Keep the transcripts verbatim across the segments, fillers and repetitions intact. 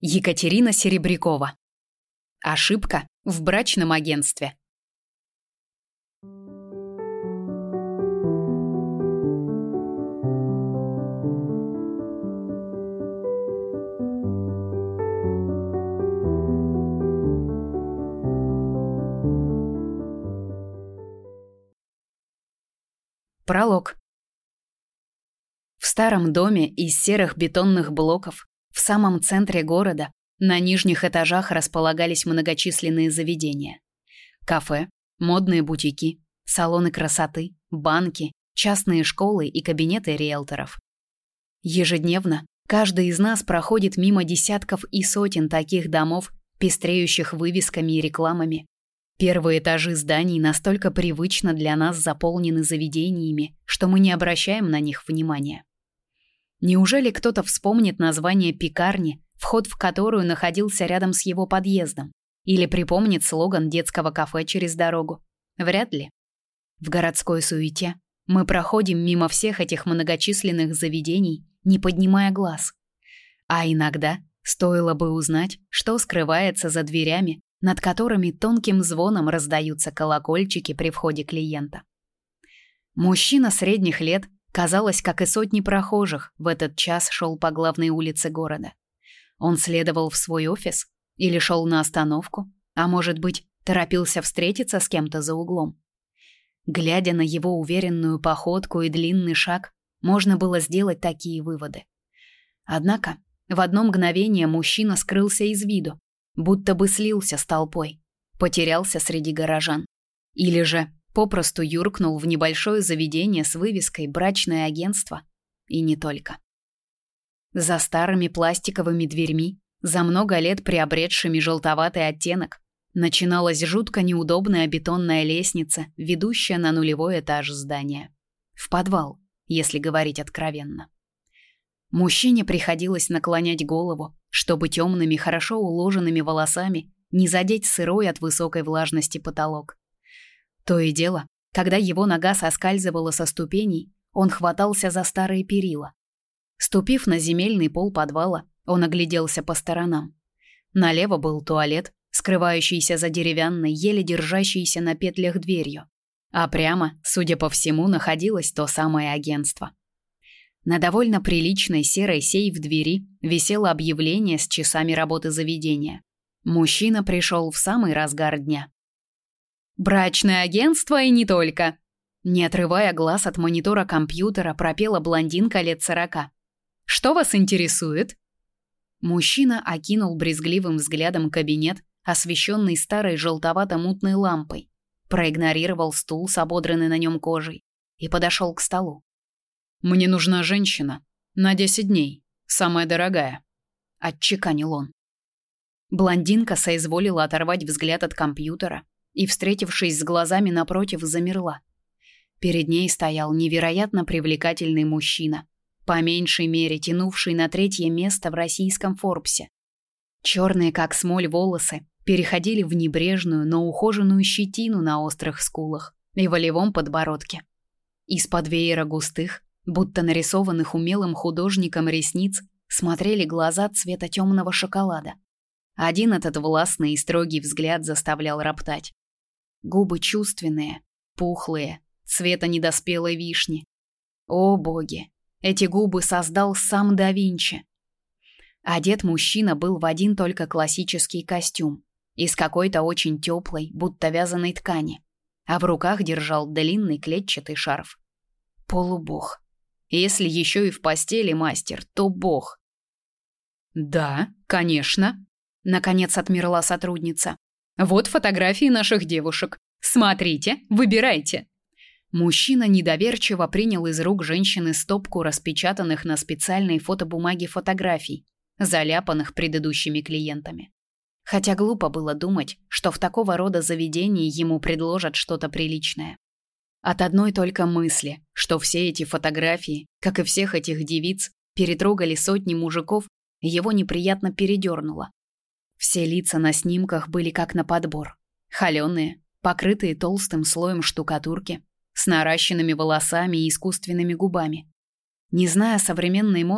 Екатерина Серебрякова. Ошибка в брачном агентстве. Пролог. В старом доме из серых бетонных блоков в самом центре города на нижних этажах располагались многочисленные заведения. Кафе, модные бутики, салоны красоты, банки, частные школы и кабинеты риэлторов. Ежедневно каждый из нас проходит мимо десятков и сотен таких домов, пестреющих вывесками и рекламами. Первые этажи зданий настолько привычно для нас заполнены заведениями, что мы не обращаем на них внимания. Неужели кто-то вспомнит название пекарни, вход в которую находился рядом с его подъездом, или припомнит слоган детского кафе через дорогу? Вряд ли. В городской суете мы проходим мимо всех этих многочисленных заведений, не поднимая глаз. А иногда стоило бы узнать, что скрывается за дверями, над которыми тонким звоном раздаются колокольчики при входе клиента. Мужчина средних лет, казалось, как и сотни прохожих, в этот час шел по главной улице города. Он следовал в свой офис или шел на остановку, а может быть, торопился встретиться с кем-то за углом. Глядя на его уверенную походку и длинный шаг, можно было сделать такие выводы. Однако в одно мгновение мужчина скрылся из виду, будто бы слился с толпой, потерялся среди горожан. Или же попросту юркнул в небольшое заведение с вывеской «Брачное агентство». И не только. За старыми пластиковыми дверьми, за много лет приобретшими желтоватый оттенок, начиналась жутко неудобная бетонная лестница, ведущая на нулевой этаж здания. В подвал, если говорить откровенно. Мужчине приходилось наклонять голову, чтобы темными, хорошо уложенными волосами не задеть сырой от высокой влажности потолок. То и дело, когда его нога соскальзывала со ступеней, он хватался за старые перила. Ступив на земельный пол подвала, он огляделся по сторонам. Налево был туалет, скрывающийся за деревянной, еле держащейся на петлях дверью. А прямо, судя по всему, находилось то самое агентство. На довольно приличной серой сейф-двери висело объявление с часами работы заведения. Мужчина пришел в самый разгар дня. «Брачное агентство и не только!» Не отрывая глаз от монитора компьютера, пропела блондинка лет сорока. «Что вас интересует?» Мужчина окинул брезгливым взглядом кабинет, освещенный старой желтовато-мутной лампой, проигнорировал стул с ободранной на нем кожей и подошел к столу. «Мне нужна женщина. На десять дней. Самая дорогая», — отчеканил он. Блондинка соизволила оторвать взгляд от компьютера и, встретившись с глазами напротив, замерла. Перед ней стоял невероятно привлекательный мужчина, по меньшей мере тянувший на третье место в российском Форбсе. Черные, как смоль, волосы переходили в небрежную, но ухоженную щетину на острых скулах и волевом подбородке. Из-под веера густых, будто нарисованных умелым художником ресниц, смотрели глаза цвета темного шоколада. Один этот властный и строгий взгляд заставлял роптать. Губы чувственные, пухлые, цвета недоспелой вишни. О, боги! Эти губы создал сам да Винчи. Одет мужчина был в один только классический костюм, из какой-то очень теплой, будто вязаной ткани, а в руках держал длинный клетчатый шарф. Полубог. Если еще и в постели мастер, то бог. «Да, конечно», — наконец отмерла сотрудница. «Вот фотографии наших девушек. Смотрите, выбирайте». Мужчина недоверчиво принял из рук женщины стопку распечатанных на специальной фотобумаге фотографий, заляпанных предыдущими клиентами. Хотя глупо было думать, что в такого рода заведении ему предложат что-то приличное. От одной только мысли, что все эти фотографии, как и всех этих девиц, перетрогали сотни мужиков, его неприятно передернуло. Все лица на снимках были как на подбор. Холеные, покрытые толстым слоем штукатурки, с наращенными волосами и искусственными губами. Не зная современной моды,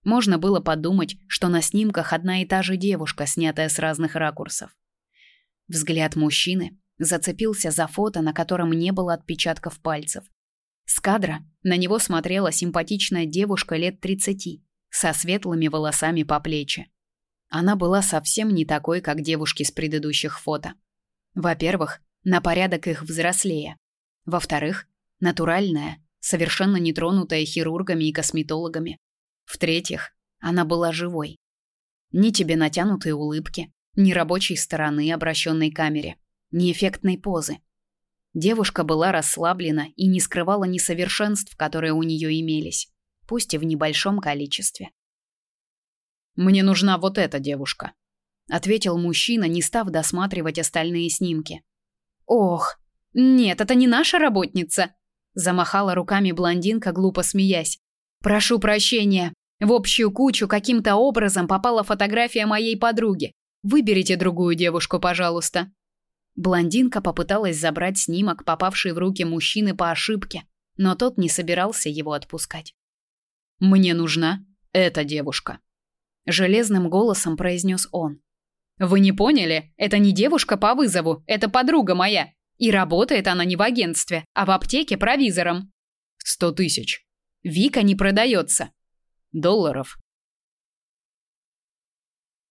Можно было подумать, что на снимках одна и та же девушка, снятая с разных ракурсов. Взгляд мужчины зацепился за фото, на котором не было отпечатков пальцев. С кадра на него смотрела симпатичная девушка лет тридцати, со светлыми волосами по плечи. Она была совсем не такой, как девушки с предыдущих фото. Во-первых, на порядок их взрослее. Во-вторых, натуральная, совершенно не тронутая хирургами и косметологами. В-третьих, она была живой. Ни тебе натянутой улыбки, ни рабочей стороны, обращенной к камере, ни эффектной позы. Девушка была расслаблена и не скрывала несовершенств, которые у нее имелись, пусть и в небольшом количестве. «Мне нужна вот эта девушка», — ответил мужчина, не став досматривать остальные снимки. «Ох, нет, это не наша работница», — замахала руками блондинка, глупо смеясь. «Прошу прощения, в общую кучу каким-то образом попала фотография моей подруги. Выберите другую девушку, пожалуйста». Блондинка попыталась забрать снимок, попавший в руки мужчины по ошибке, но тот не собирался его отпускать. «Мне нужна эта девушка», — железным голосом произнес он. «Вы не поняли? Это не девушка по вызову, это подруга моя. И работает она не в агентстве, а в аптеке провизором». «Сто тысяч». «Вика не продается». «Долларов».